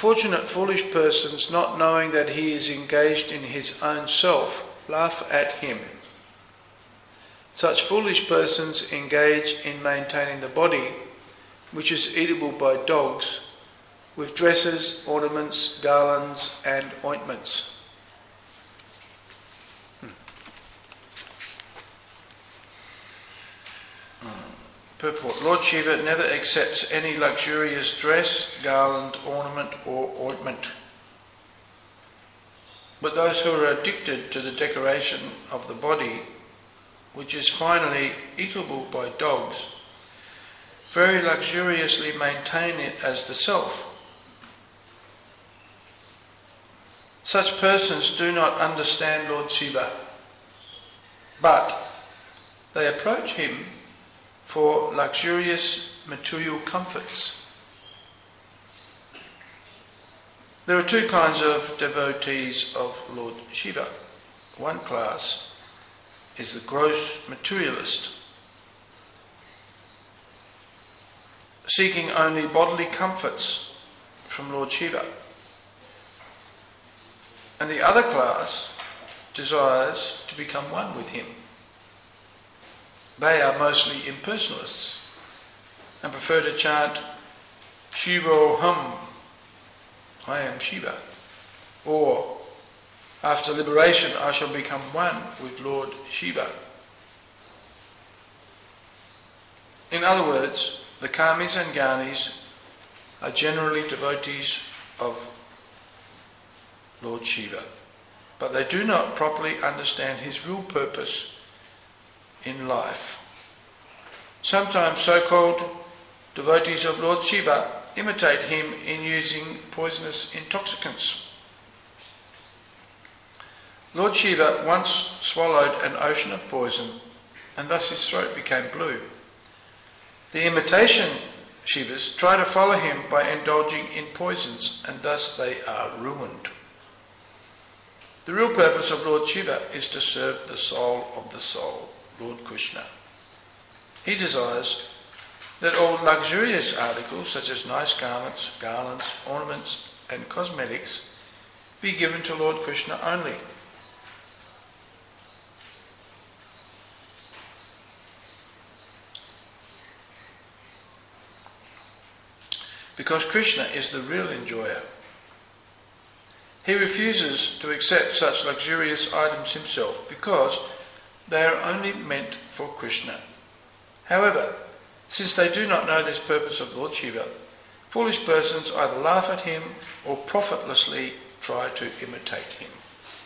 Unfortunate foolish persons, not knowing that he is engaged in his own self, laugh at him. Such foolish persons engage in maintaining the body, which is eatable by dogs, with dresses, ornaments, garlands and ointments. Purport. Lord Shiva never accepts any luxurious dress, garland, ornament or ointment. But those who are addicted to the decoration of the body, which is finally eatable by dogs, very luxuriously maintain it as the self. Such persons do not understand Lord Shiva, but they approach him for luxurious material comforts. There are two kinds of devotees of Lord Shiva. One class is the gross materialist, seeking only bodily comforts from Lord Shiva. And the other class desires to become one with him. They are mostly impersonalists and prefer to chant Shivoham, I am Shiva, or after liberation I shall become one with Lord Shiva. In other words, the Kamis and Gyanis are generally devotees of Lord Shiva, but they do not properly understand his real purpose in life. Sometimes so-called devotees of Lord Shiva imitate him in using poisonous intoxicants. Lord Shiva once swallowed an ocean of poison and thus his throat became blue. The imitation Shivas try to follow him by indulging in poisons and thus they are ruined. The real purpose of Lord Shiva is to serve the soul of the soul, Lord Krishna. He desires that all luxurious articles such as nice garments, garlands, ornaments and cosmetics be given to Lord Krishna only. Because Krishna is the real enjoyer. He refuses to accept such luxurious items himself because they are only meant for Krishna. However, since they do not know this purpose of Lord Shiva, foolish persons either laugh at him or profitlessly try to imitate him.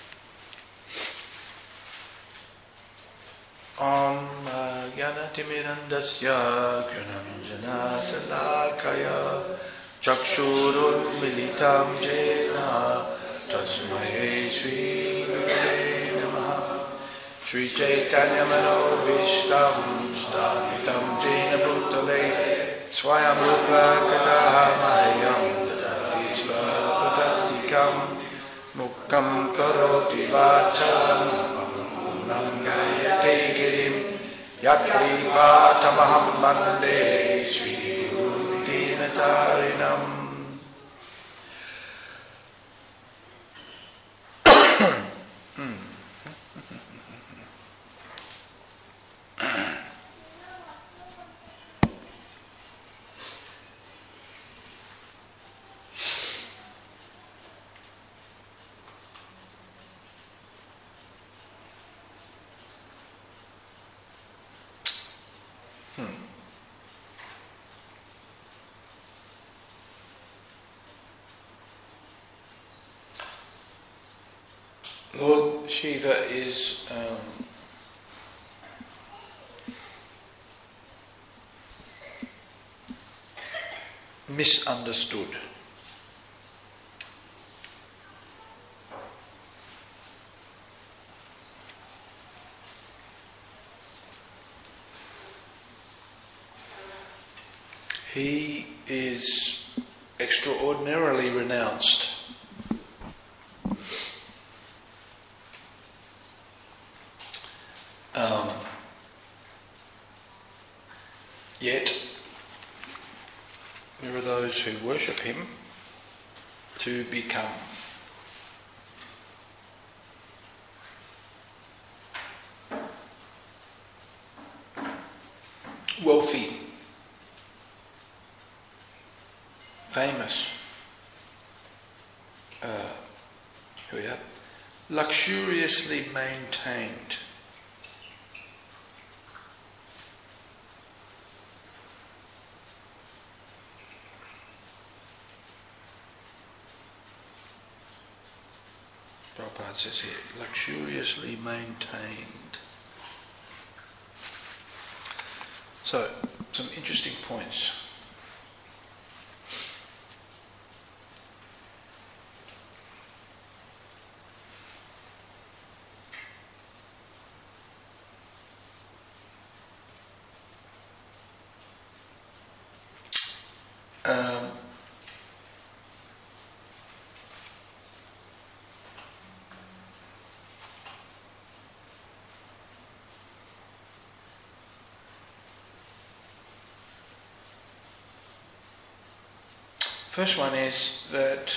Om Gyanaatimirandasya Gyananjana Salakaya Chakshurun Militam Jena Tasmaye Shri Gurave Namaha Shri Chaitanya Manobhishtam Stapitam Jena Bhutale Swayam Rupa Kadamayam Dadati Svapadantikam Mukkam Karoti Vachalam Pampunam Gayate Girim Yat Kripatamaham Bande Shri Guru Dinatarinam. Lord Shiva is misunderstood. He is extraordinarily renounced. Yet there are those who worship him to become wealthy, famous, here we are, luxuriously maintained. Prabhupada says here, luxuriously maintained. So, some interesting points. First one is that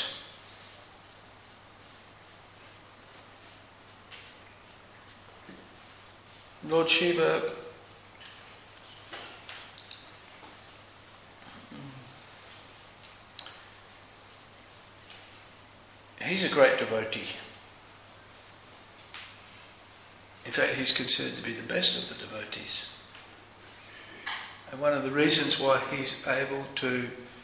Lord Shiva he's a great devotee. In fact, he's considered to be the best of the devotees. And one of the reasons why he's able to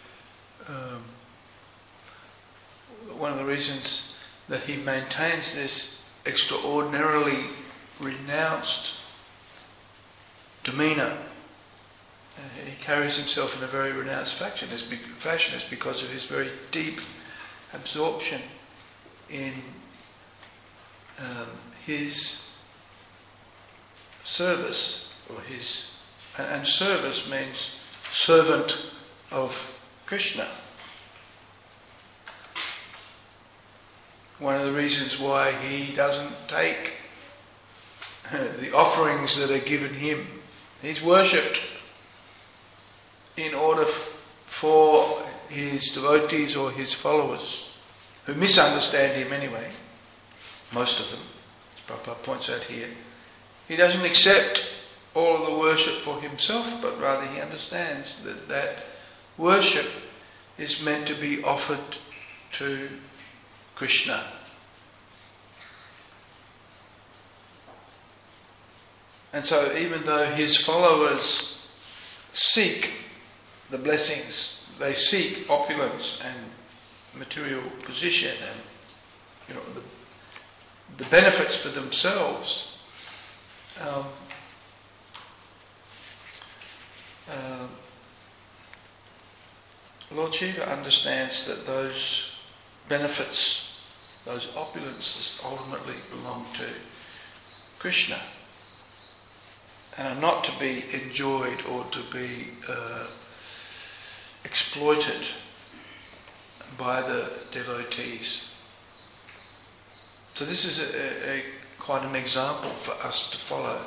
one of the reasons that he maintains this extraordinarily renounced demeanour, he carries himself in a very renounced fashion, is because of his very deep absorption in his service, and service means servant of Krishna. One of the reasons why he doesn't take the offerings that are given him, he's worshipped in order for his devotees or his followers, who misunderstand him anyway, most of them, as Prabhupada points out here. He doesn't accept all of the worship for himself, but rather he understands that worship is meant to be offered to Krishna. And so even though his followers seek the blessings, they seek opulence and material position and the benefits for themselves, Lord Shiva understands that those benefits, those opulences ultimately belong to Krishna and are not to be enjoyed or to be exploited by the devotees. So this is quite an example for us to follow,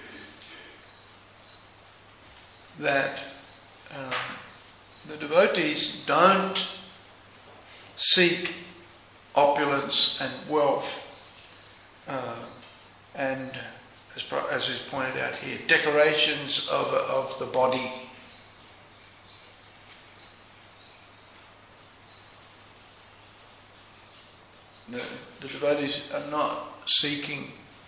that the devotees don't seek opulence and wealth and, as is pointed out here, decorations of the body. The devotees are not seeking,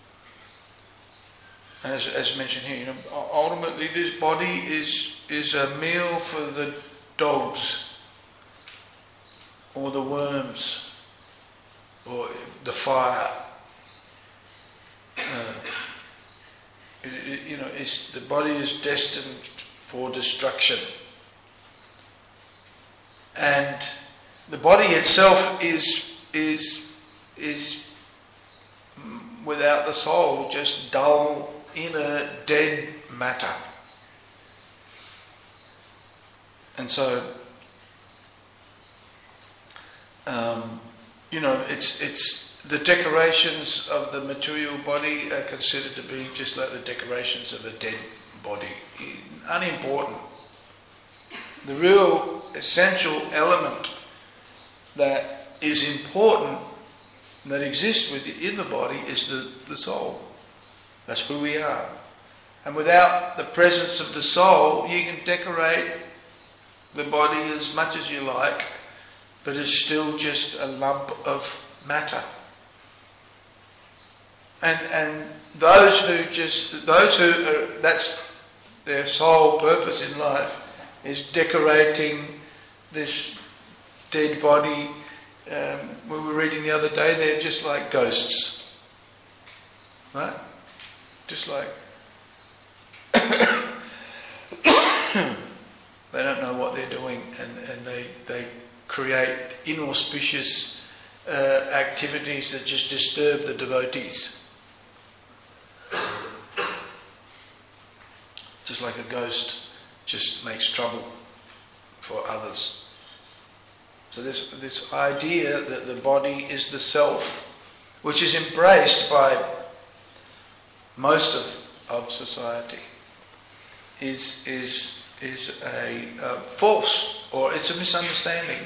as mentioned here, ultimately this body is a meal for the dogs or the worms or the fire. The body is destined for destruction, and the body itself is without the soul, just dull, inner, dead matter. And so, it's the decorations of the material body are considered to be just like the decorations of a dead body, unimportant. The real essential element that is important, that exists within the body, is the soul. That's who we are. And without the presence of the soul, you can decorate the body as much as you like, but it's still just a lump of matter. And those who that's their sole purpose in life, is decorating this dead body. We were reading the other day, they're just like ghosts, right? Just like they don't know what they're doing, and they create inauspicious activities that just disturb the devotees. Just like a ghost just makes trouble for others. So this idea that the body is the self, which is embraced by most of society, is a false, or it's a misunderstanding.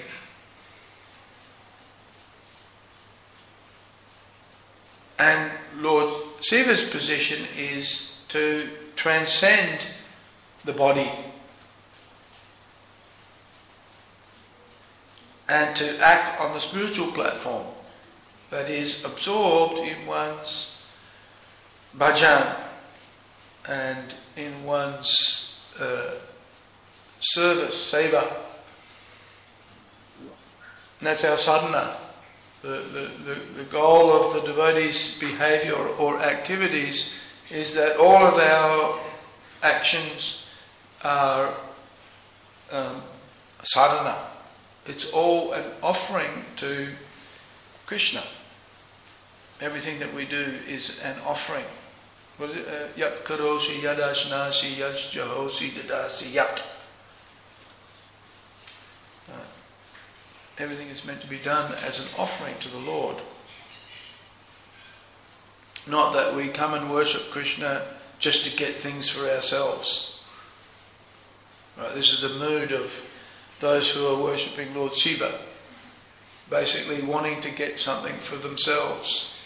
And Lord Shiva's position is to transcend the body and to act on the spiritual platform, that is absorbed in one's bhajan and in one's service, seva. And that's our sadhana. The goal of the devotee's behaviour or activities is that all of our actions are sadhana. It's all an offering to Krishna. Everything that we do is an offering. Was it yat karosi yadashnasi yasjahosi dadasi yat? Everything is meant to be done as an offering to the Lord. Not that we come and worship Krishna just to get things for ourselves. Right, this is the mood of those who are worshipping Lord Shiva, basically wanting to get something for themselves.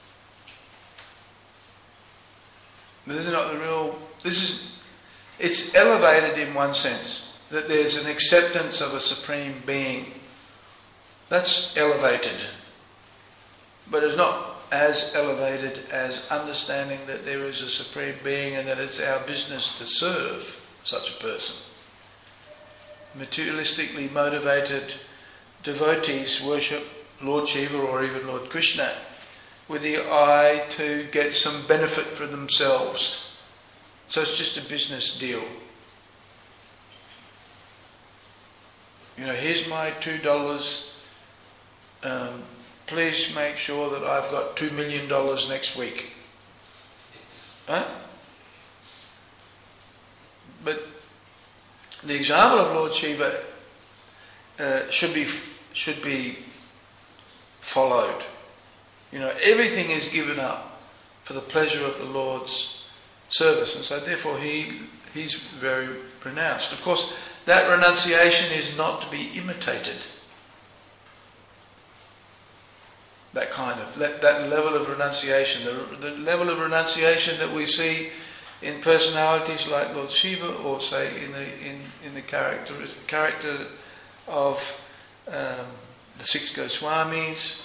But this is not the real. It's elevated in one sense, that there's an acceptance of a supreme being. That's elevated, but it's not as elevated as understanding that there is a supreme being and that it's our business to serve such a person. Materialistically motivated devotees worship Lord Shiva or even Lord Krishna with the eye to get some benefit for themselves. So it's just a business deal. You know, here's my $2. Please make sure that I've got $2 million next week. Right? But the example of Lord Shiva should be followed. You know, everything is given up for the pleasure of the Lord's service, and so therefore he's very pronounced. Of course, that renunciation is not to be imitated. That level of renunciation, the level of renunciation that we see in personalities like Lord Shiva, or say in the character of the six Goswamis,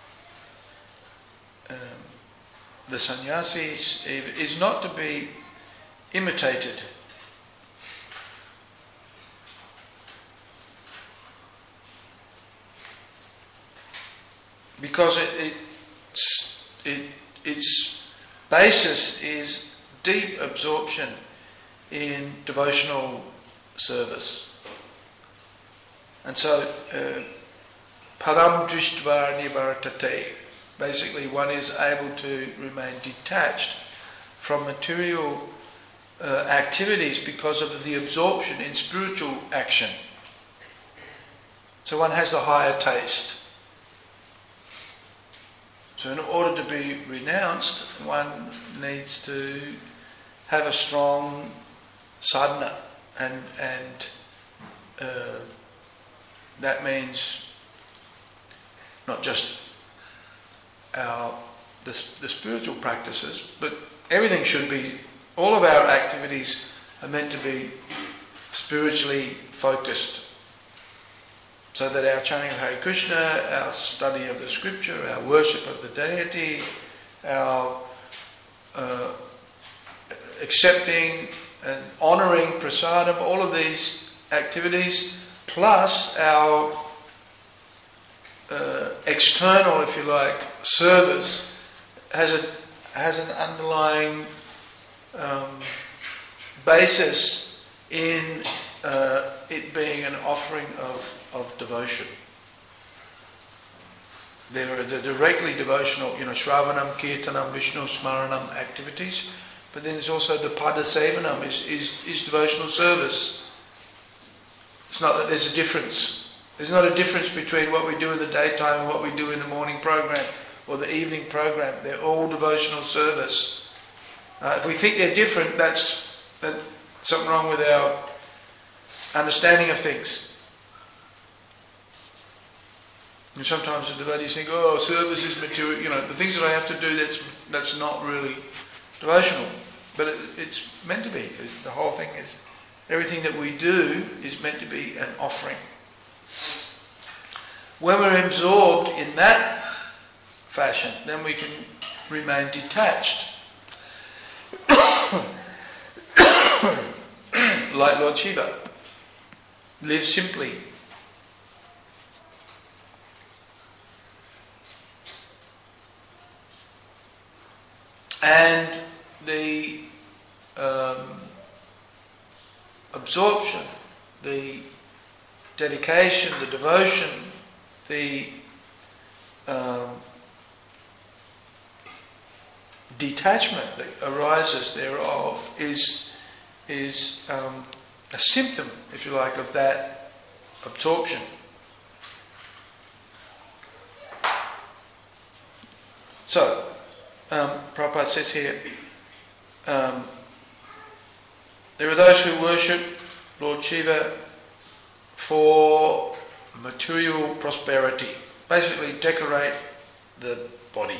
the sannyasis, is not to be imitated. Because its basis is deep absorption in devotional service. And so, param drishtva nivartate, basically one is able to remain detached from material activities because of the absorption in spiritual action. So one has a higher taste. So in order to be renounced, one needs to have a strong sadhana, and that means not just the spiritual practices, but everything should be, all of our activities are meant to be spiritually focused, so that our chanting of Hare Krishna, our study of the scripture, our worship of the deity, our accepting and honouring prasadam, all of these activities, plus our external, if you like, service, has an underlying basis in it being an offering of devotion. There are the directly devotional, Shravanam, Kirtanam, Vishnu Smaranam activities, but then there's also the Pada Sevanam is devotional service. It's not that there's a difference. There's not a difference between what we do in the daytime and what we do in the morning program or the evening program. They're all devotional service. If we think they're different, that's something wrong with our understanding of things. And sometimes the devotees think, oh, service is material, the things that I have to do, that's not really devotional. But it's meant to be. The whole thing is, everything that we do is meant to be an offering. When we're absorbed in that fashion, then we can remain detached. Like Lord Shiva. Live simply. And the absorption, the dedication, the devotion, the detachment that arises thereof is a symptom, if you like, of that absorption. So, Prabhupada says here, there are those who worship Lord Shiva for material prosperity, basically decorate the body.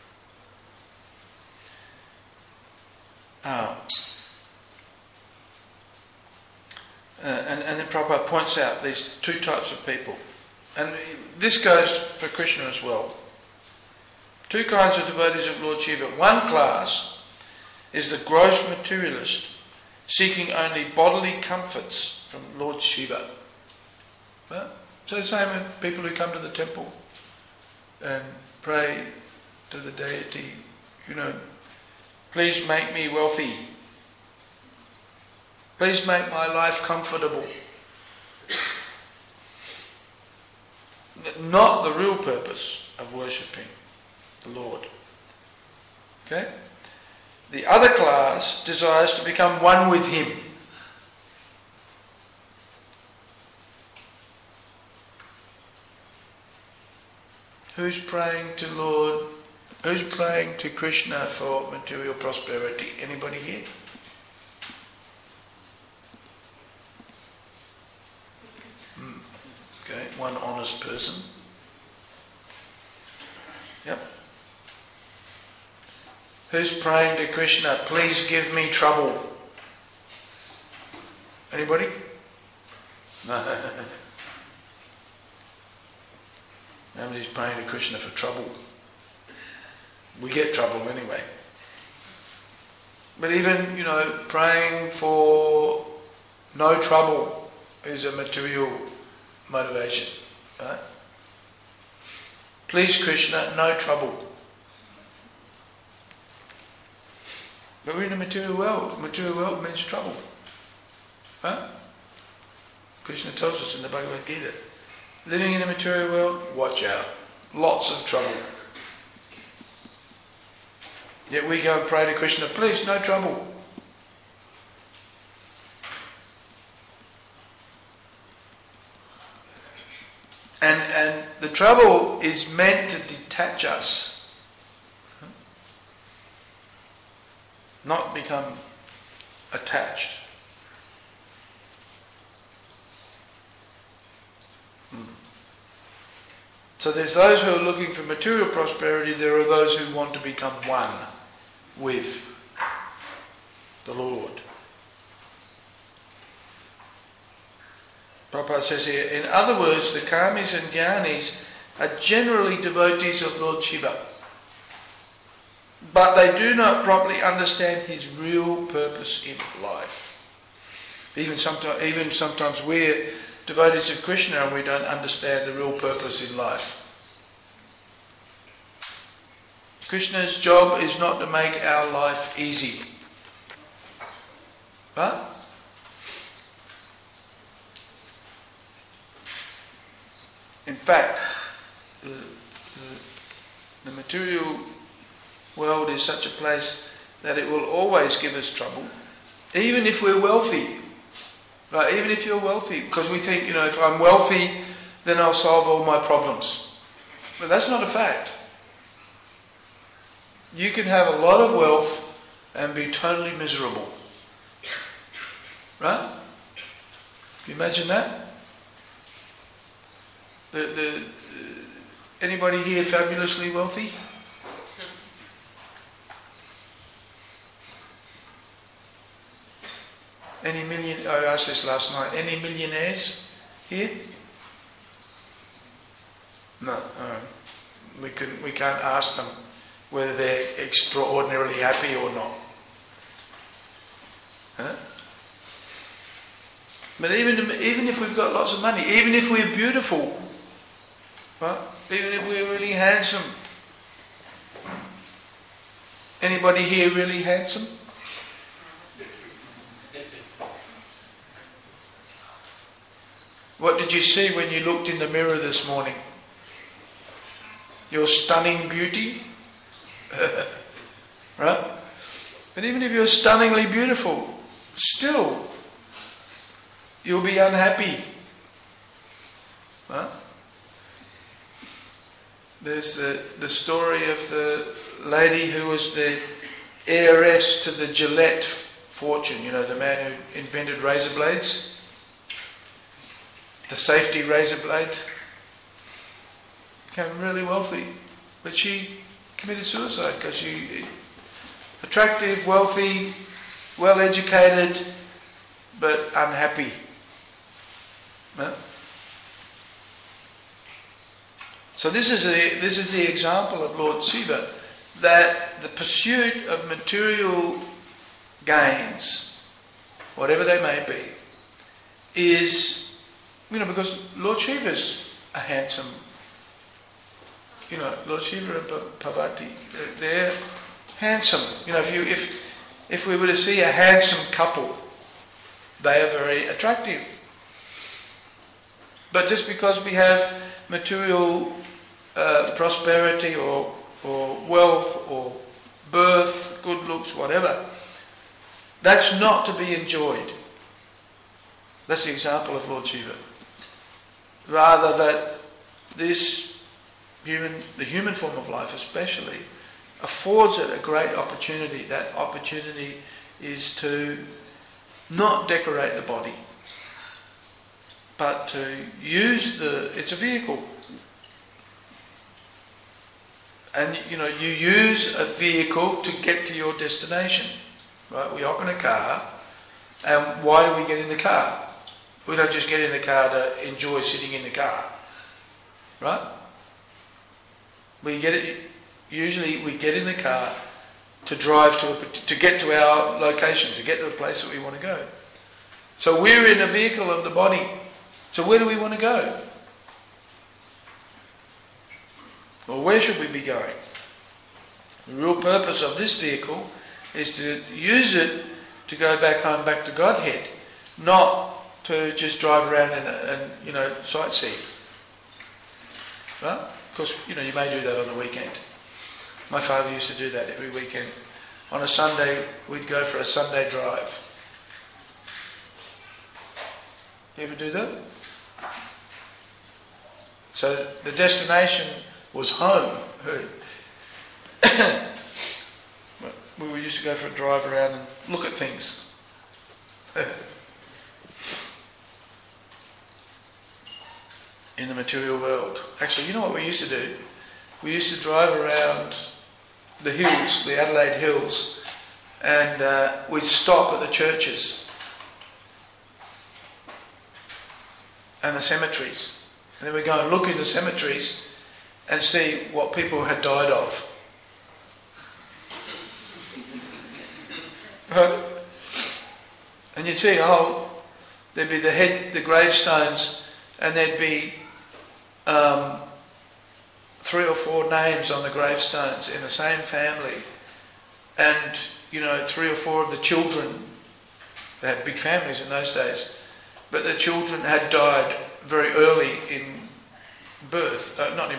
And then Prabhupada points out these two types of people. And this goes for Krishna as well. Two kinds of devotees of Lord Shiva. One class is the gross materialist, seeking only bodily comforts from Lord Shiva. So the same with people who come to the temple and pray to the deity, please make me wealthy. Please make my life comfortable. Not the real purpose of worshipping the Lord. Okay? The other class desires to become one with Him. Who's praying to Lord? Who's praying to Krishna for material prosperity? Anybody here? Okay, one honest person. Yep. Who's praying to Krishna, please give me trouble? Anybody? Nobody's praying to Krishna for trouble. We get trouble anyway. But even, praying for no trouble is a material motivation. Right? Please Krishna, no trouble. But we're in a material world. Material world means trouble. Right? Krishna tells us in the Bhagavad Gita, living in a material world, watch out. Lots of trouble. Yet we go and pray to Krishna, please, no trouble. And the trouble is meant to detach us, not become attached. So there's those who are looking for material prosperity, there are those who want to become one with the Lord. Prabhupada says here, in other words, the Kamis and Jnanis are generally devotees of Lord Shiva, but they do not properly understand his real purpose in life. Even sometimes we're devotees of Krishna and we don't understand the real purpose in life. Krishna's job is not to make our life easy. Right? In fact, the material world is such a place that it will always give us trouble, even if we're wealthy. Right? Even if you're wealthy, because we think, if I'm wealthy, then I'll solve all my problems. But that's not a fact. You can have a lot of wealth and be totally miserable. Right? Can you imagine that? Anybody here fabulously wealthy? I asked this last night. Any millionaires here? No. We can't ask them whether they're extraordinarily happy or not. Huh? But even if we've got lots of money, even if we're beautiful, right? Even if we're really handsome. Anybody here really handsome? What did you see when you looked in the mirror this morning? Your stunning beauty? Right? But even if you're stunningly beautiful, still you'll be unhappy. Right? There's the story of the lady who was the heiress to the Gillette fortune, the man who invented razor blades. The safety razor blade, became really wealthy, but she committed suicide because she attractive, wealthy, well educated, but unhappy. No? So this is the example of Lord Shiva, that the pursuit of material gains, whatever they may be, is because Lord Shiva's a handsome, Lord Shiva and Parvati, they're handsome. If we were to see a handsome couple, they are very attractive. But just because we have material prosperity or wealth or birth, good looks, whatever, that's not to be enjoyed. That's the example of Lord Shiva. Rather that the human form of life especially, affords it a great opportunity. That opportunity is to not decorate the body, but to use it's a vehicle. And you use a vehicle to get to your destination. Right? We hop in a car, and why do we get in the car? We don't just get in the car to enjoy sitting in the car, right? Usually we get in the car to drive to get to our location, to get to the place that we want to go. So we're in a vehicle of the body. So where do we want to go? Well, where should we be going? The real purpose of this vehicle is to use it to go back home, back to Godhead, not to just drive around and sightsee. Right? Of course, you may do that on the weekend. My father used to do that every weekend. On a Sunday, we'd go for a Sunday drive. You ever do that? So the destination was home. We used to go for a drive around and look at things. in the material world. Actually, you know what we used to do? We used to drive around the hills, the Adelaide Hills, and we'd stop at the churches and the cemeteries. And then we'd go and look in the cemeteries and see what people had died of. Right? And you'd see, there'd be the gravestones, and there'd be 3 or 4 names on the gravestones in the same family, and 3 or 4 of the children. They had big families in those days, but the children had died very early in birth,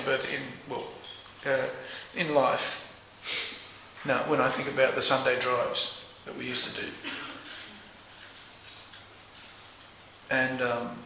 in life. Now, when I think about the Sunday drives that we used to do, and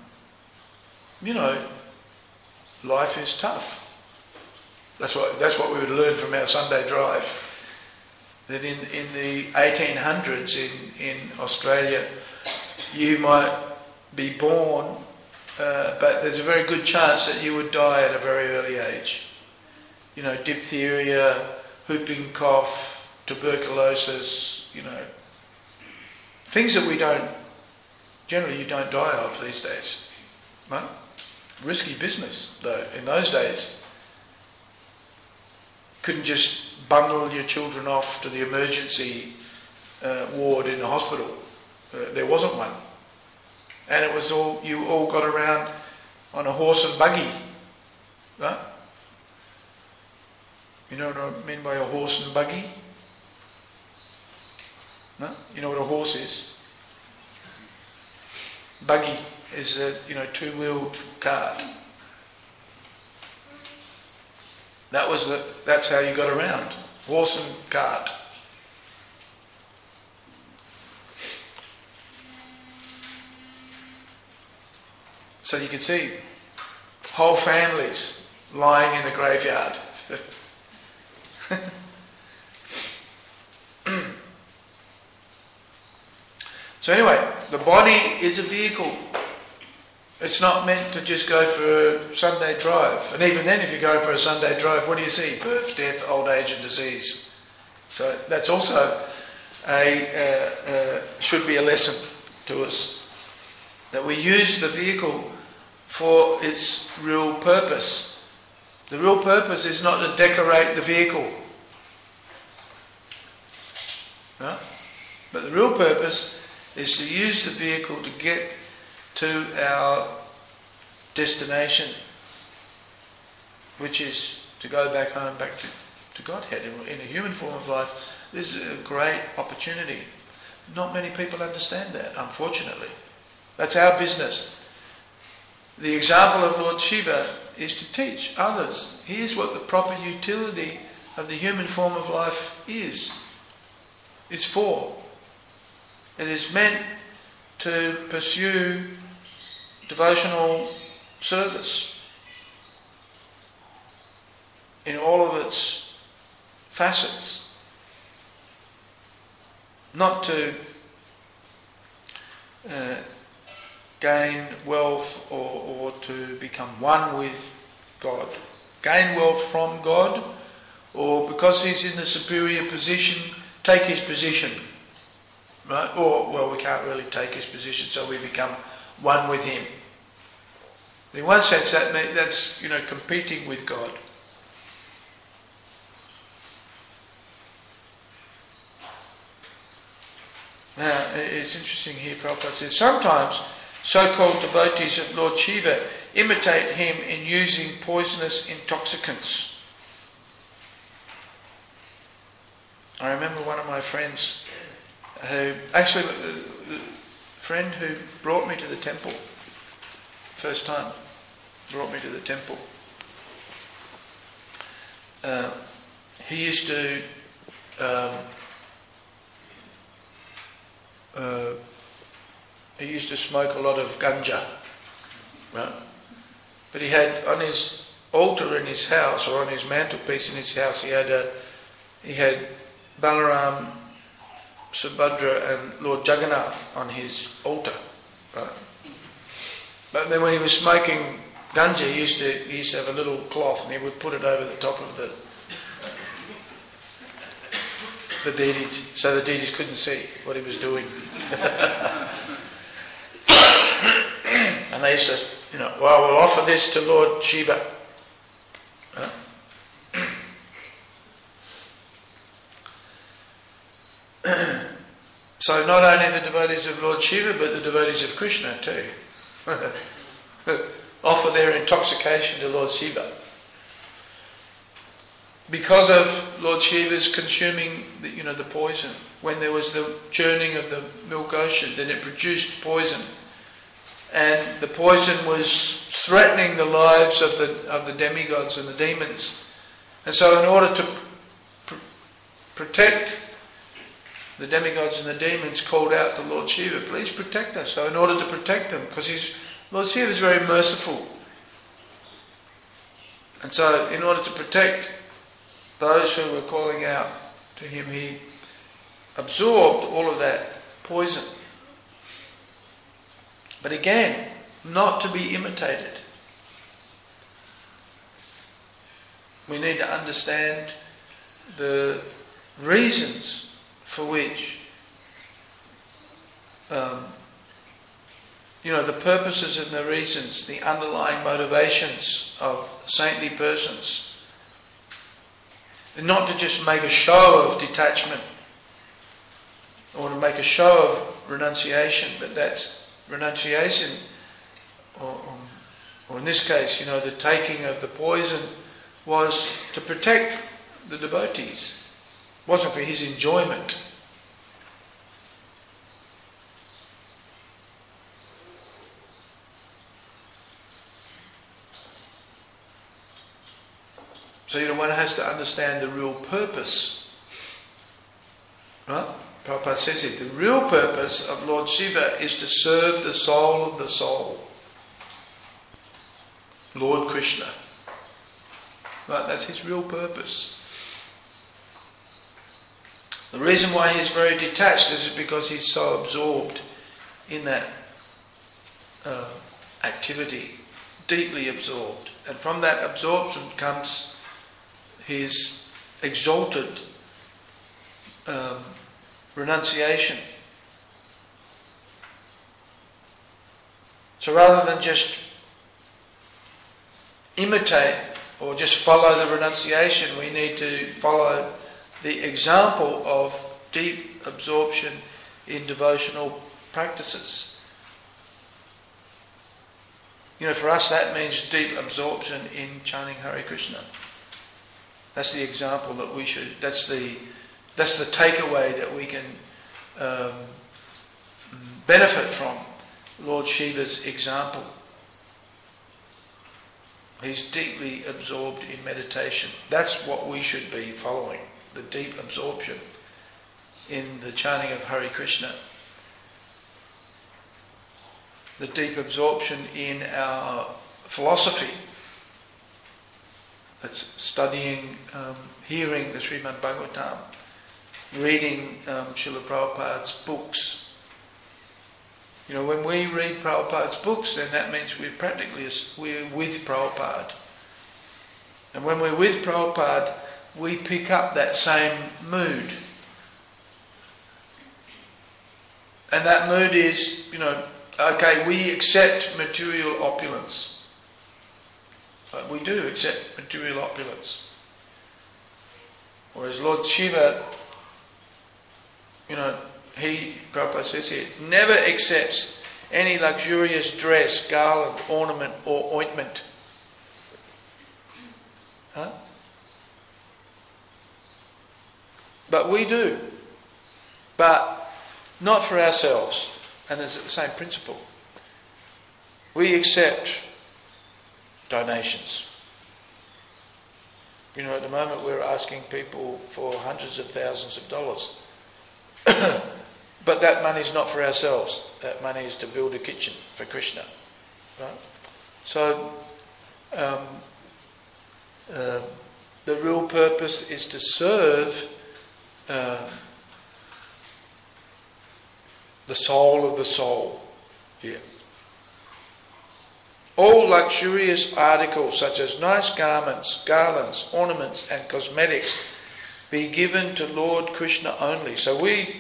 life is tough. That's what we would learn from our Sunday drive. That in the 1800s in Australia, you might be born, but there's a very good chance that you would die at a very early age. Diphtheria, whooping cough, tuberculosis, things that you don't die of these days. Right? Risky business, though. In those days, couldn't just bundle your children off to the emergency ward in the hospital. There wasn't one. And it was you all got around on a horse and buggy. Right? You know what I mean by a horse and buggy? No? You know what a horse is? Buggy is a 2-wheeled cart. That's how you got around. Horse and cart. So you can see whole families lying in the graveyard. So anyway, the body is a vehicle. It's not meant to just go for a Sunday drive. And even then, if you go for a Sunday drive, what do you see? Birth, death, old age and disease. So that's also should be a lesson to us. That we use the vehicle for its real purpose. The real purpose is not to decorate the vehicle. Right? But the real purpose is to use the vehicle to get to our destination, which is to go back home, back to Godhead. In a human form of life, this is a great opportunity. Not many people understand that, unfortunately. That's our business. The example of Lord Shiva is to teach others. Here's what the proper utility of the human form of life is for. It is meant to pursue devotional service in all of its facets. Not to gain wealth or to become one with God. Gain wealth from God, or because he's in the superior position, take his position. Right? Or, well, we can't really take his position, so we become one with him. In one sense, that's competing with God. Now, it's interesting here, Prabhupada says, sometimes so-called devotees of Lord Shiva imitate him in using poisonous intoxicants. I remember one of my friends the friend who brought me to the temple, first time, brought me to the temple. He used to smoke a lot of ganja, right? But he had on his altar in his house, or on his mantelpiece in his house, he had Balaram, Subhadra and Lord Jagannath on his altar. Right? But then when he was smoking Ganja used to have a little cloth, and he would put it over the top of the deities, so the deities couldn't see what he was doing. And they used to, well, we'll offer this to Lord Shiva. So not only the devotees of Lord Shiva, but the devotees of Krishna too offer their intoxication to Lord Shiva. Because of Lord Shiva's consuming the poison, when there was the churning of the milk ocean, then it produced poison, and the poison was threatening the lives of the demigods and the demons. And so in order to protect the demigods and the demons, called out to Lord Shiva, please protect us. So in order to protect them, because Lord Shiva is very merciful, and so in order to protect those who were calling out to him, he absorbed all of that poison. But again, not to be imitated. We need to understand the reasons for which, the purposes and the reasons, the underlying motivations of saintly persons. And not to just make a show of detachment or to make a show of renunciation, but that's renunciation, or in this case, the taking of the poison was to protect the devotees. It wasn't for his enjoyment. So one has to understand the real purpose. Right? Prabhupada says it. The real purpose of Lord Shiva is to serve the soul of the soul. Lord Krishna. Right? That's his real purpose. The reason why he's very detached is because he's so absorbed in that activity. Deeply absorbed. And from that absorption comes his exalted renunciation. So rather than just imitate or just follow the renunciation, we need to follow the example of deep absorption in devotional practices. For us that means deep absorption in chanting Hare Krishna. That's the example that we should, that's the takeaway that we can benefit from Lord Shiva's example. He's deeply absorbed in meditation. That's what we should be following, the deep absorption in the chanting of Hare Krishna. The deep absorption in our philosophy. That's studying, hearing the Srimad Bhagavatam, reading Srila Prabhupada's books. When we read Prabhupada's books, then that means we're with Prabhupada. And when we're with Prabhupada, we pick up that same mood. And that mood is, okay, we accept material opulence. We do accept material opulence. Whereas Lord Shiva, Prabhupada says here, never accepts any luxurious dress, garland, ornament or ointment. Huh? But we do. But not for ourselves. And there's the same principle. We accept donations. At the moment we're asking people for hundreds of thousands of dollars. But that money's not for ourselves. That money is to build a kitchen for Krishna. Right? So the real purpose is to serve the soul of the soul here. All luxurious articles such as nice garments, garlands, ornaments and cosmetics be given to Lord Krishna only. So we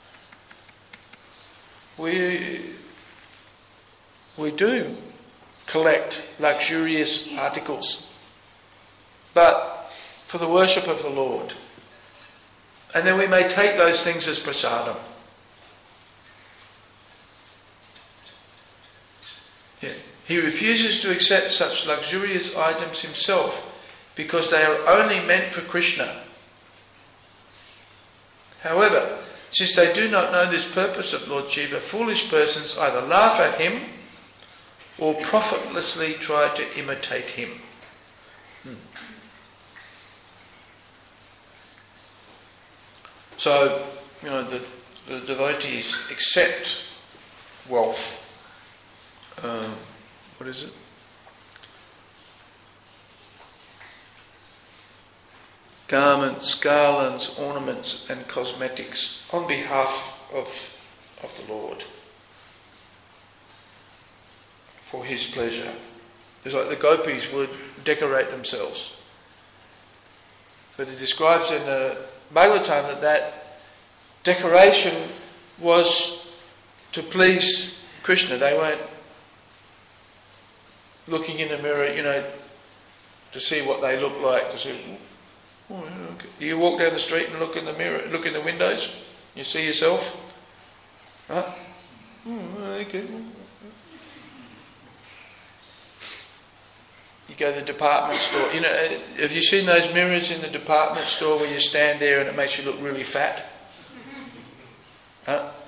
do collect luxurious articles, but for the worship of the Lord. And then we may take those things as prasadam. Yeah. He refuses to accept such luxurious items himself because they are only meant for Krishna. However, since they do not know this purpose of Lord Shiva, foolish persons either laugh at him or profitlessly try to imitate him. So, the devotees accept wealth. What is it? Garments, garlands, ornaments and cosmetics on behalf of the Lord, for his pleasure. It's like the gopis would decorate themselves. But it describes in the Bhagavatam that decoration was to please Krishna. They weren't looking in the mirror, to see what they look like, to see. Oh, okay. You walk down the street and look in the mirror, look in the windows, you see yourself. Huh? Okay. You go to the department store. Have you seen those mirrors in the department store where you stand there and it makes you look really fat? Huh?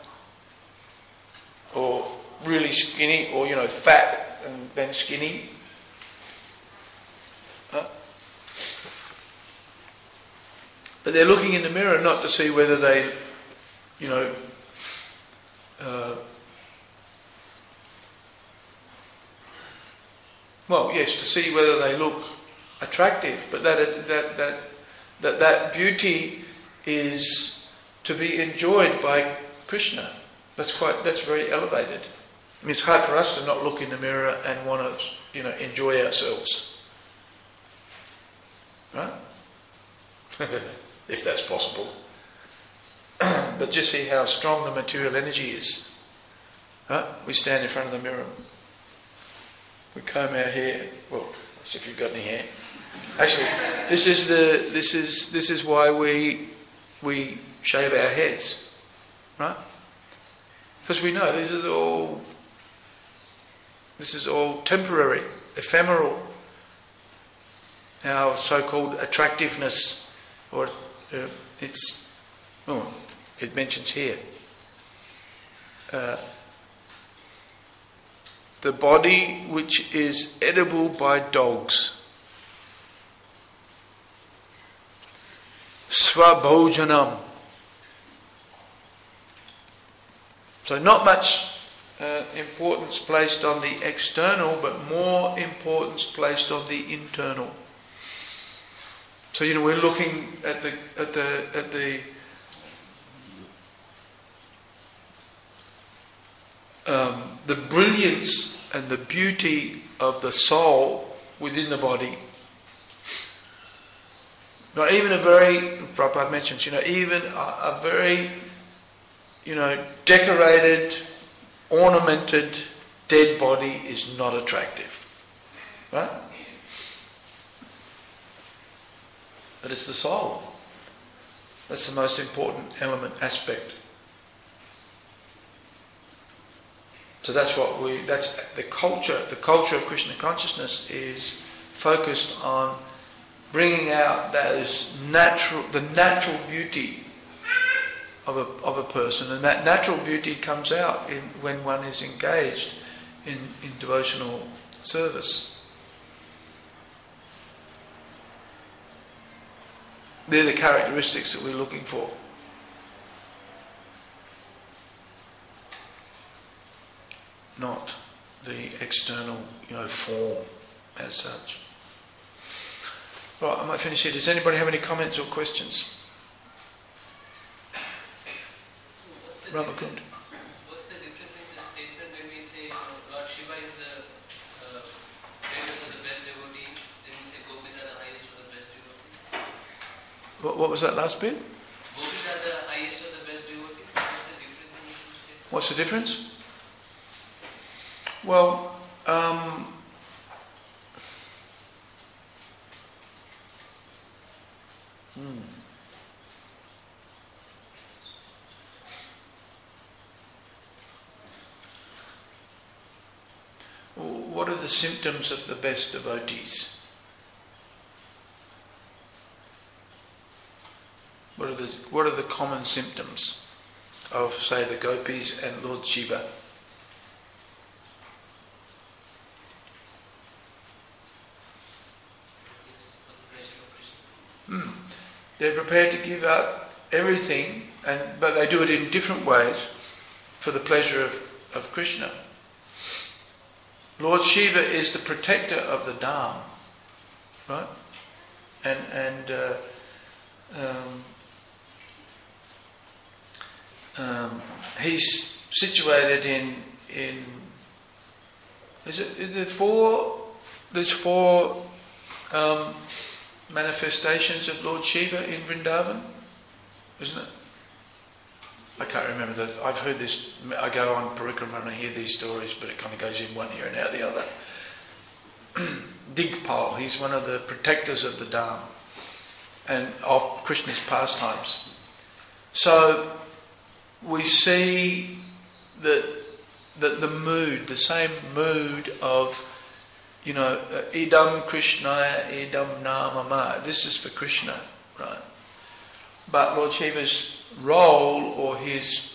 Or really skinny, or fat and then skinny. Huh? But they're looking in the mirror not to see whether they, to see whether they look attractive, but that beauty is to be enjoyed by Krishna. That's very elevated. I mean, it's hard for us to not look in the mirror and want to, enjoy ourselves, right? If that's possible. But just see how strong the material energy is. Right? We stand in front of the mirror. We comb our hair. Well, if you've got any hair. Actually, this is why we shave our heads, right? Because we know this is all temporary, ephemeral. Our so-called attractiveness, or it mentions here. The body which is edible by dogs. Svabhojanam. So not much importance placed on the external, but more importance placed on the internal. So we're looking at the brilliance and the beauty of the soul within the body. Now, even Prabhupada mentions, even a very, decorated, ornamented dead body is not attractive, right? But it's the soul. That's the most important aspect. So that's the culture. The culture of Krishna consciousness is focused on bringing out the natural beauty of a person, and that natural beauty comes out when one is engaged in devotional service. They're the characteristics that we're looking for. Not the external, form as such. Right, I might finish here. Does anybody have any comments or questions? Ramakund. What's the difference in the statement when we say Lord Shiva is the What was that last bit? Gopis are the highest or the best devotees. What's the difference in these two statements? What's the difference? Well, what are the symptoms of the best devotees? What are the common symptoms of, say, the gopis and Lord Shiva? They're prepared to give up everything, but they do it in different ways for the pleasure of Krishna. Lord Shiva is the protector of the Dham, right? He's situated in there's four manifestations of Lord Shiva in Vrindavan, isn't it? I can't remember that. I've heard this. I go on Parikrama and I hear these stories, but it kind of goes in one ear and out the other. Digpal, he's one of the protectors of the Dham and of Krishna's pastimes. So we see that the mood, the same mood of, idam Krishnaya, idam namama. This is for Krishna, right? But Lord Shiva's role or his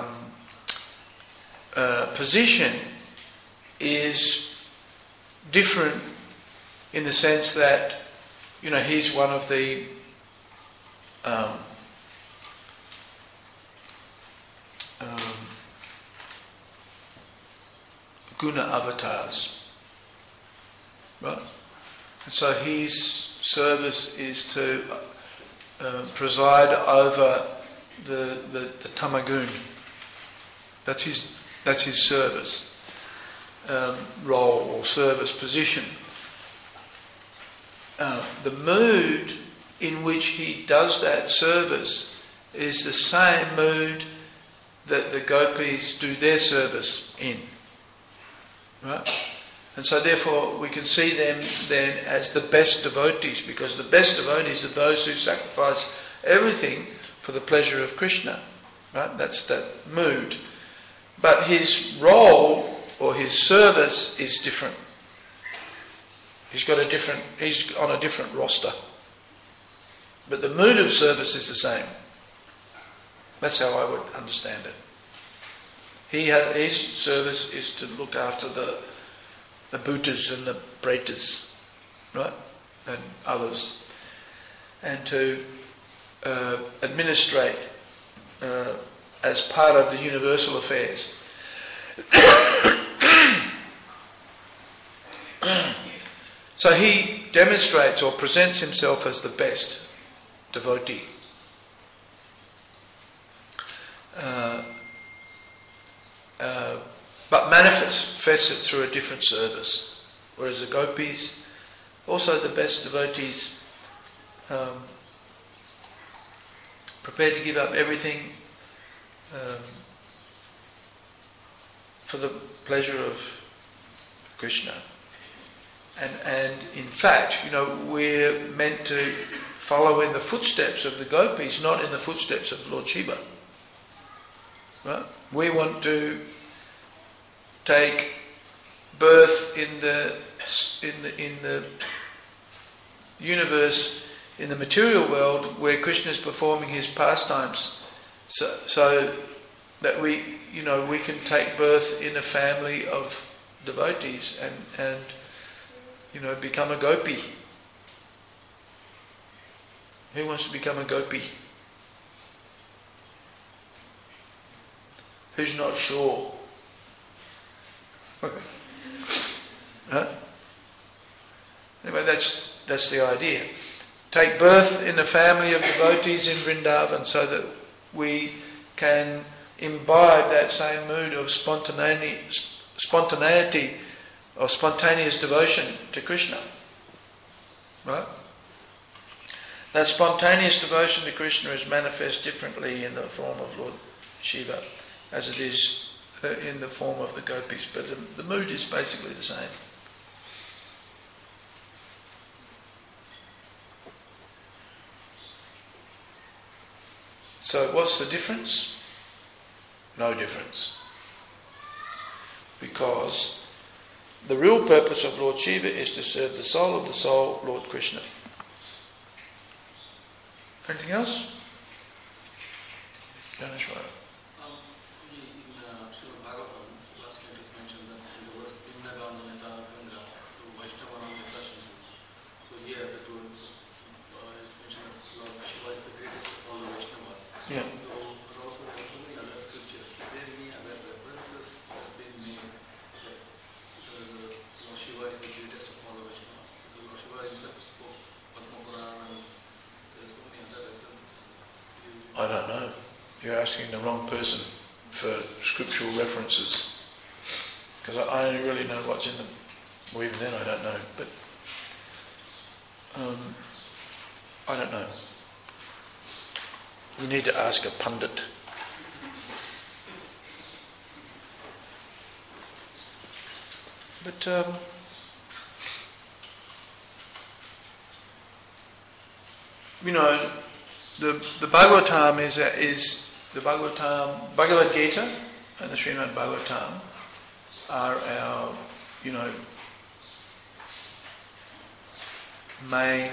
position is different in the sense that, he's one of the guna avatars, right? And so his service is to preside over the tamagun. That's his service role or service position. The mood in which he does that service is the same mood that the gopis do their service in, right? And so therefore we can see them then as the best devotees, because the best devotees are those who sacrifice everything for the pleasure of Krishna, right? That's that mood. But his role or his service is different. He's on a different roster. But the mood of service is the same. That's how I would understand it. His service is to look after the Bhutas and the Pretas, right, and others, and to administrate as part of the universal affairs. So he demonstrates or presents himself as the best devotee. But manifests it through a different service. Whereas the gopis, also the best devotees, prepared to give up everything for the pleasure of Krishna. And in fact, we're meant to follow in the footsteps of the gopis, not in the footsteps of Lord Shiva. Right? We want to take birth in the universe, in the material world, where Krishna is performing his pastimes, so that we can take birth in a family of devotees and become a gopi. Who wants to become a gopi? Who's not sure? Huh? Anyway, that's the idea. Take birth in a family of devotees in Vrindavan so that we can imbibe that same mood of spontaneity or spontaneous devotion to Krishna. Right? That spontaneous devotion to Krishna is manifest differently in the form of Lord Shiva as it is in the form of the gopis, but the mood is basically the same. So what's the difference? No difference. Because the real purpose of Lord Shiva is to serve the soul of the soul, Lord Krishna. Anything else? Ganeshwara. In Srimad Bhagavatam, last time it is mentioned that in the verse Vimnagam Neta Ganga, so Vaishnava Neta Shindu. So here the two is mentioned that Lord Shiva is the greatest of all the Vaishnavas. Yeah. So but also there are so many other scriptures. Is there any other references that have been made that Lord Shiva is the greatest of all the Vaishnavas? Because Lord Shiva himself spoke Padma Purana and there are so many other references. I don't know. You're asking the wrong person for scriptural references. Because I only really know what's in them. Well, even then I don't know. But I don't know. You need to ask a pundit. But you know, the Bhagavatam is the Bhagavad Gita and the Srimad Bhagavatam are our, you know, main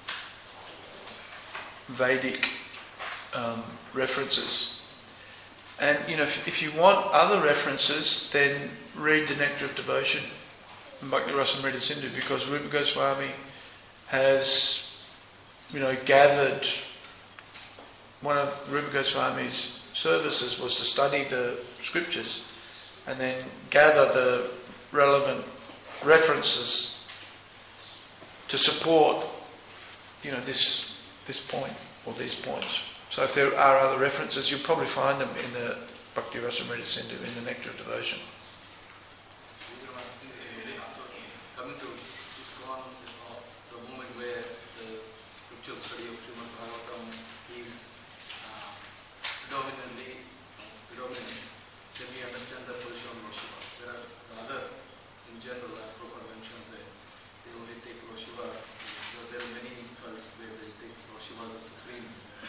Vedic references. And, you know, if you want other references, then read the Nectar of Devotion and Bhakti Rasamrita Sindhu, because Rupa Goswami has, you know, gathered. One of Rupa Goswami's services was to study the scriptures and then gather the relevant references to support, you know, this point or these points. So if there are other references, you'll probably find them in the Bhakti Rasamrita Sindhu, in the Nectar of Devotion. Coming to ISKCON, the moment where the scriptural study of Srimad Bhagavatam is predominant, then we understand the position of Lord Shiva. Whereas the other, in general, as Prabhupada mentioned, they only take Lord Shiva. There are many cults where they take Lord Shiva as the supreme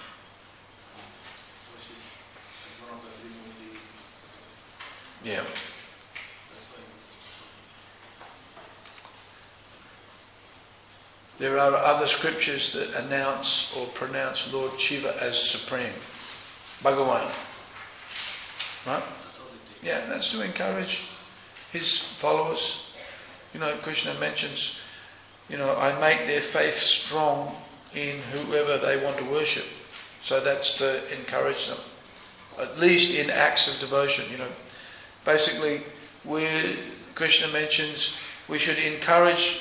worship as one of the three movies. Yeah. That's why. There are other scriptures that announce or pronounce Lord Shiva as supreme. Bhagavan. Right? Yeah, that's to encourage his followers. You know, Krishna mentions, you know, I make their faith strong in whoever they want to worship. So that's to encourage them, at least in acts of devotion. You know, basically, Krishna mentions we should encourage.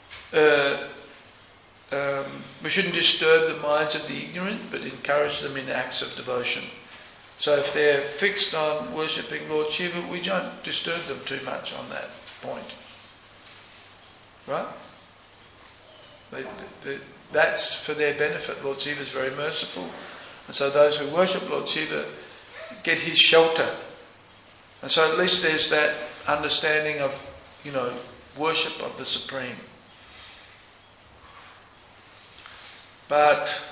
We shouldn't disturb the minds of the ignorant, but encourage them in acts of devotion. So if they're fixed on worshipping Lord Shiva, we don't disturb them too much on that point. Right? That's for their benefit. Lord Shiva is very merciful. And so those who worship Lord Shiva get his shelter. And so at least there's that understanding of, you know, worship of the Supreme. But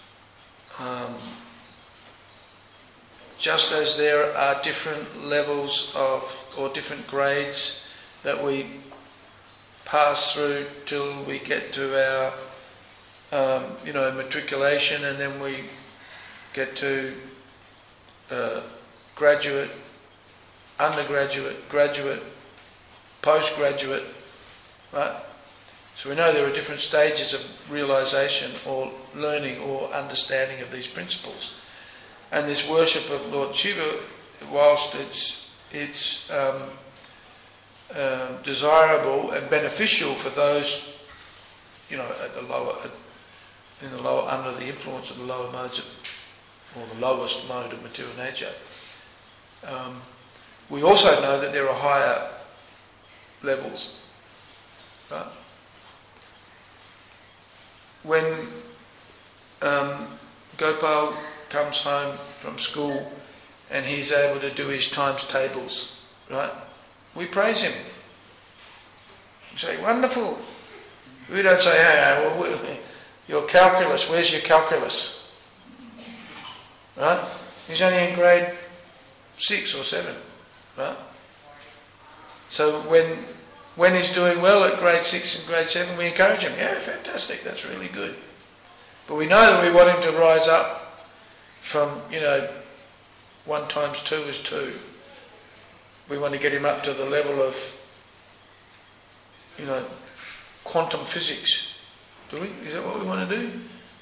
just as there are different levels of, or different grades that we pass through till we get to our, you know, matriculation, and then we get to graduate, undergraduate, graduate, postgraduate, right? So we know there are different stages of realization or learning or understanding of these principles. And this worship of Lord Shiva, whilst it's desirable and beneficial for those, you know, at the lower, under the influence of the lower modes of, or the lowest mode of material nature, we also know that there are higher levels, right? When Gopal comes home from school and he's able to do his times tables, right? We praise him. We say, wonderful. We don't say, hey, your calculus, where's your calculus? Right? He's only in grade 6 or 7, right? So when he's doing well at grade 6 and grade 7, we encourage him. Yeah, fantastic, that's really good. But we know that we want him to rise up from, 1 times 2 is 2. We want to get him up to the level of, quantum physics. Do we? Is that what we want to do?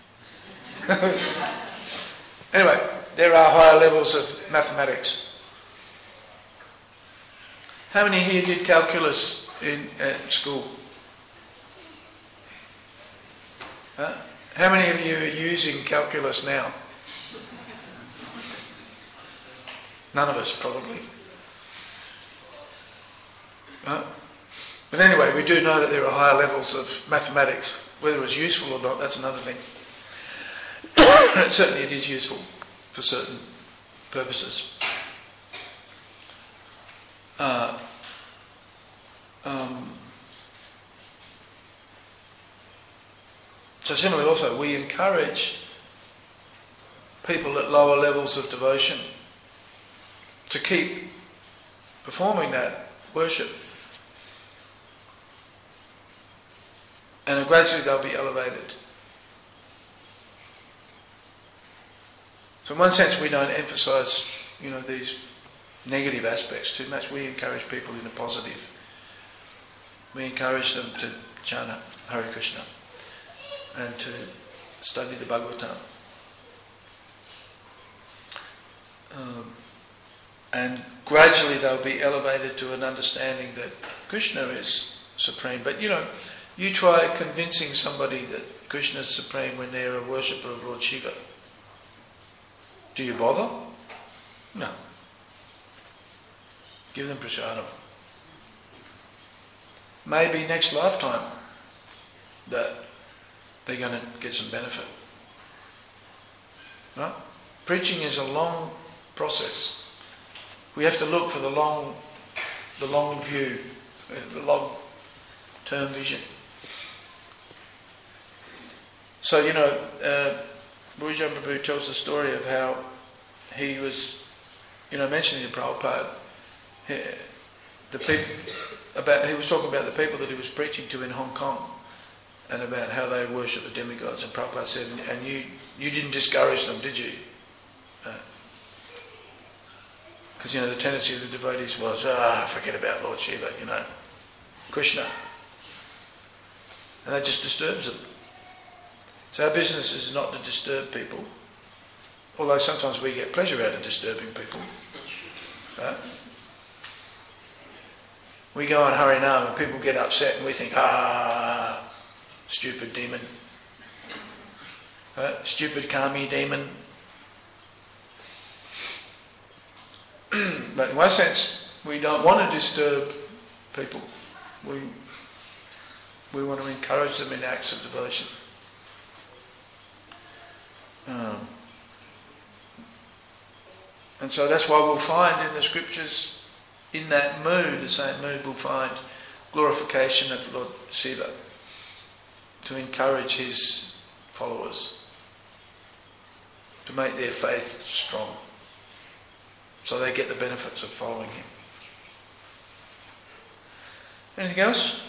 Anyway, there are higher levels of mathematics. How many here did calculus at school? Huh? How many of you are using calculus now? None of us, probably. Right? But anyway, we do know that there are higher levels of mathematics. Whether it's useful or not, that's another thing. Certainly it is useful for certain purposes. So similarly also, we encourage people at lower levels of devotion to keep performing that worship. And gradually they'll be elevated. So in one sense we don't emphasise, these negative aspects too much. We encourage people in a positive. We encourage them to chant Hare Krishna and to study the Bhagavatam. And gradually they'll be elevated to an understanding that Krishna is supreme. But you try convincing somebody that Krishna is supreme when they're a worshipper of Lord Shiva. Do you bother? No. Give them prasadam. Maybe next lifetime that they're going to get some benefit. Right? Preaching is a long process. We have to look for the long view, the long-term vision. So, Bhujan Prabhu tells the story of how he was, mentioning to Prabhupada, he was talking about the people that he was preaching to in Hong Kong and about how they worship the demigods. And Prabhupada said, and you didn't discourage them, did you? Because, the tendency of the devotees was, forget about Lord Shiva, Krishna. And that just disturbs them. So our business is not to disturb people, although sometimes we get pleasure out of disturbing people. Right? We go on Harinam and people get upset and we think, stupid demon. Right? Stupid kami demon. But in one sense, we don't want to disturb people. We want to encourage them in acts of devotion. And so that's why we'll find in the scriptures, in that mood, the same mood, we'll find glorification of Lord Shiva to encourage his followers, to make their faith strong, so they get the benefits of following him. Anything else?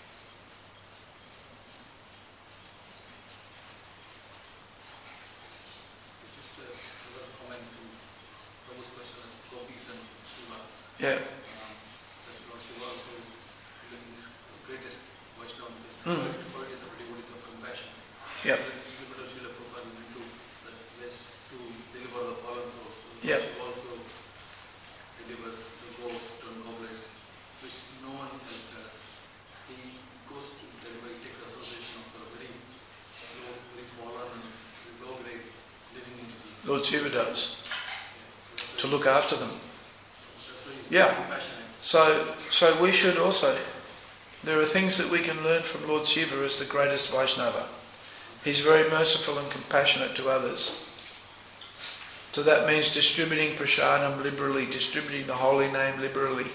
Yeah. Lord Shiva also is the greatest Vaishnava because devotees are devotees of compassion. Yeah. Srila Prabhupada went to the West to deliver the fallen souls. So Yeah. Shiva also delivers the ghosts and goblets, which no one else does. He goes to deliver, he takes association of the very low, very fallen and very low grade living entities. Lord Shiva does, to look after them. Yeah. So we should also, there are things that we can learn from Lord Shiva as the greatest Vaishnava. He's very merciful and compassionate to others. So that means distributing prasadam liberally, distributing the holy name liberally,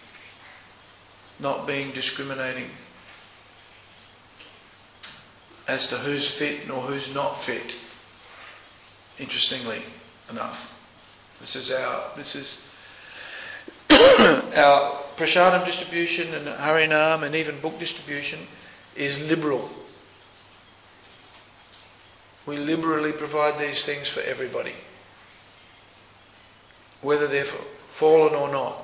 not being discriminating as to who's fit nor who's not fit. Interestingly enough, this is our prasadam distribution and harinam and even book distribution is liberal. We liberally provide these things for everybody, whether they're fallen or not.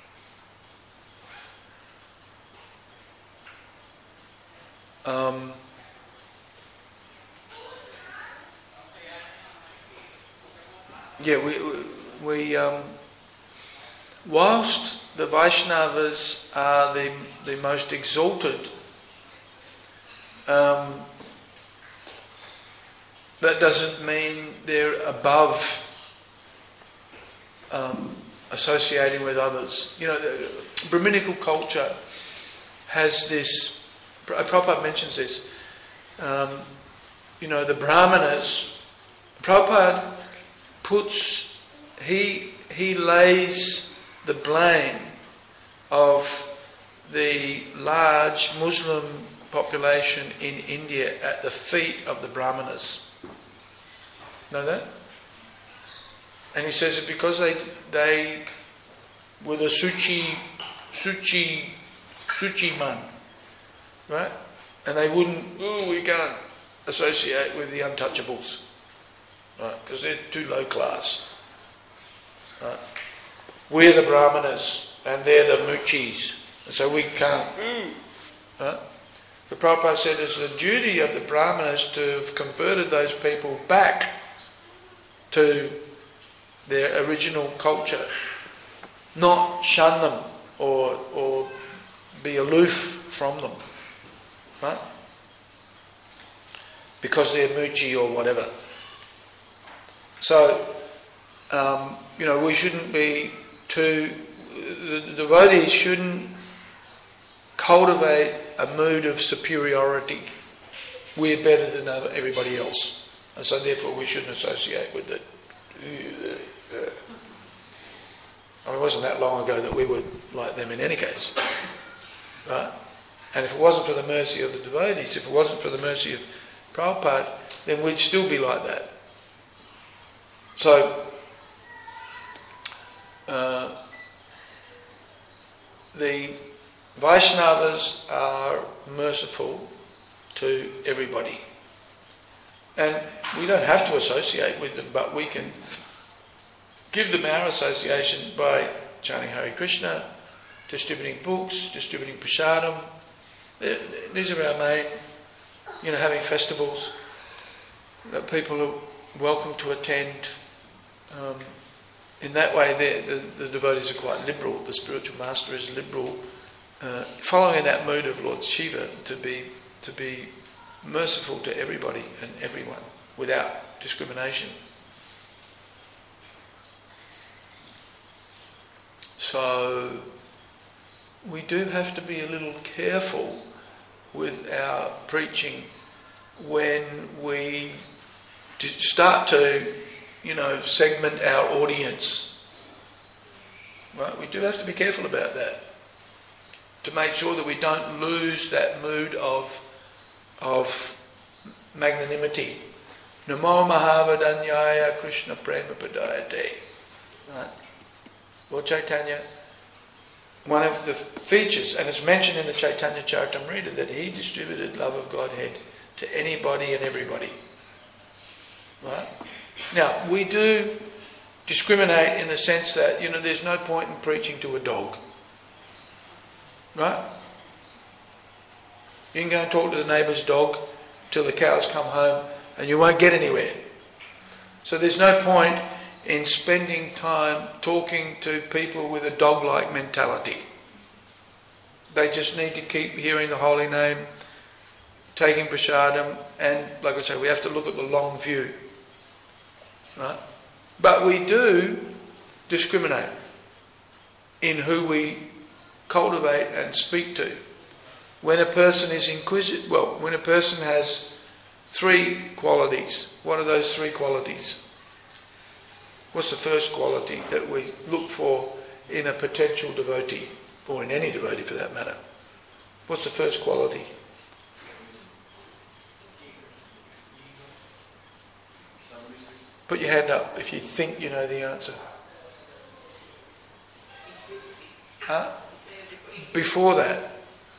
Whilst the Vaishnavas are the most exalted, that doesn't mean they're above associating with others. You know, the Brahminical culture has this, Prabhupada mentions this, the Brahmanas, Prabhupada he lays the blame of the large Muslim population in India at the feet of the Brahmanas. Know that? And he says it because they were the Suchi man, right? And they wouldn't, we can't associate with the untouchables, right? Because they're too low class. Right? We're the Brahmanas and they're the Muchis, and so we can't. Right? The Prabhupada said it's the duty of the Brahmanas to have converted those people back to their original culture, not shun them or be aloof from them, right? Because they're Muchi or whatever. So, we shouldn't be the devotees shouldn't cultivate a mood of superiority. We're better than everybody else, and so therefore we shouldn't associate with it. It wasn't that long ago that we were like them in any case, right? And if it wasn't for the mercy of the devotees, if it wasn't for the mercy of Prabhupada, then we'd still be like that. So, the Vaishnavas are merciful to everybody. And we don't have to associate with them, but we can give them our association by chanting Hare Krishna, distributing books, distributing prasadam. These are our main, having festivals that people are welcome to attend. In that way, the devotees are quite liberal. The spiritual master is liberal, following that mood of Lord Shiva to be merciful to everybody and everyone without discrimination. So we do have to be a little careful with our preaching when we start to, segment our audience. Right? We do have to be careful about that, to make sure that we don't lose that mood of magnanimity. Namo Mahavadanyaya Krishna Prema Padayate. Right? Lord Chaitanya, one of the features, and it's mentioned in the Chaitanya Charitamrita, that he distributed love of Godhead to anybody and everybody. Right? Now, we do discriminate in the sense that, there's no point in preaching to a dog. Right? You can go and talk to the neighbour's dog till the cows come home and you won't get anywhere. So there's no point in spending time talking to people with a dog-like mentality. They just need to keep hearing the holy name, taking prasadam, and like I say, we have to look at the long view. Right? But we do discriminate in who we cultivate and speak to. When a person is inquisitive, when a person has 3 qualities. What are those 3 qualities? What's the first quality that we look for in a potential devotee, or in any devotee for that matter? What's the first quality? Put your hand up if you think you know the answer. Huh? Before that.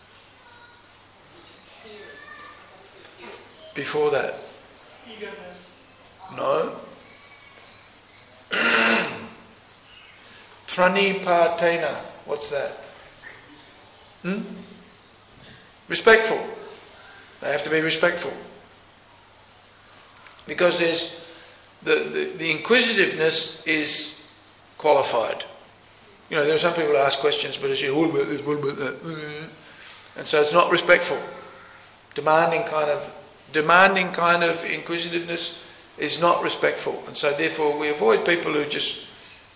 Before that. No. Pranipatena. What's that? Respectful. They have to be respectful. Because there's the inquisitiveness is qualified. You know, there are some people who ask questions, but it's what about this, what about that? And so it's not respectful. Demanding kind of inquisitiveness is not respectful. And so therefore we avoid people who just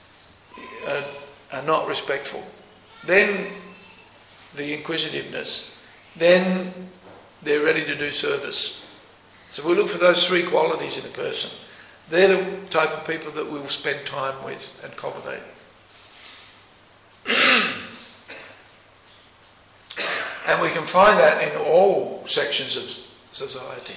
are not respectful. Then the inquisitiveness. Then they're ready to do service. So we look for those 3 qualities in a person. They're the type of people that we will spend time with and cultivate. And we can find that in all sections of society.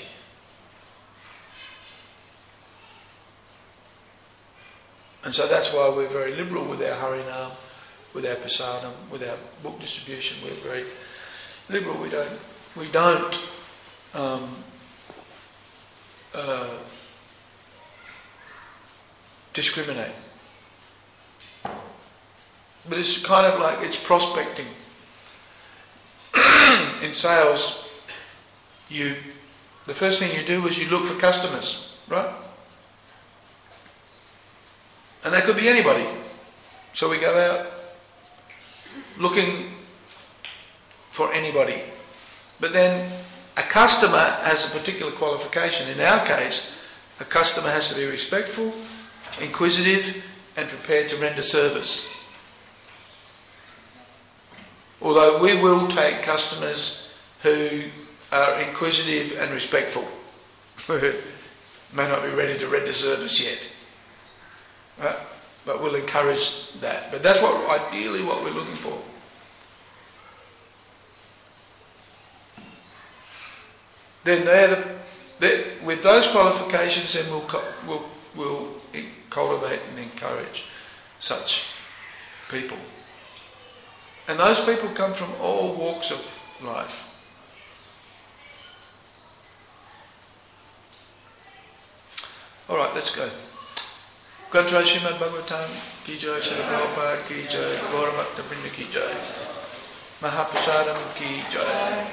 And so that's why we're very liberal with our Harinam, with our Prasadam, with our book distribution. We're very liberal. We don't discriminate. But it's kind of like it's prospecting. In sales, the first thing you do is you look for customers, right? And that could be anybody. So we go out looking for anybody. But then a customer has a particular qualification. In our case, a customer has to be respectful, inquisitive, and prepared to render service. Although we will take customers who are inquisitive and respectful, may not be ready to render service yet, right? But we'll encourage that. But that's ideally what we're looking for. Then with those qualifications, then we'll cultivate and encourage such people. And those people come from all walks of life. Alright, let's go. Granth Srimad Bhagavatam ki jai, Srila Prabhupada ki jai, Gaura Bhakta Vrinda ki jai, Mahaprasadam ki jai.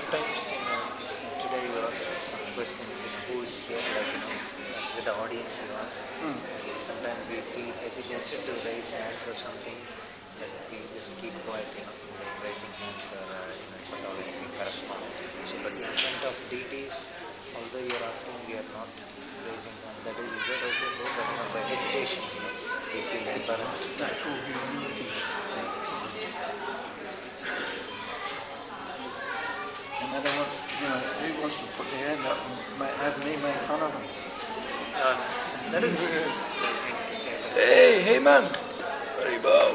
sometimes, today you ask questions, who is here, with the audience you ask. Sometimes we feel hesitation to raise hands or something, that we just keep quiet, raising hands or without anything correspond. So, but in front of deities, although you are asking, we are not raising hands. That is that also no, but not by hesitation, we feel embarrassed. Natural humility. And they don't want, who wants to put their hand up and have me make fun of them? That is good thing to say. Hey man! Haribo!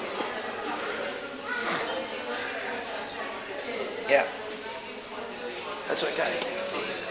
Yeah. That's okay.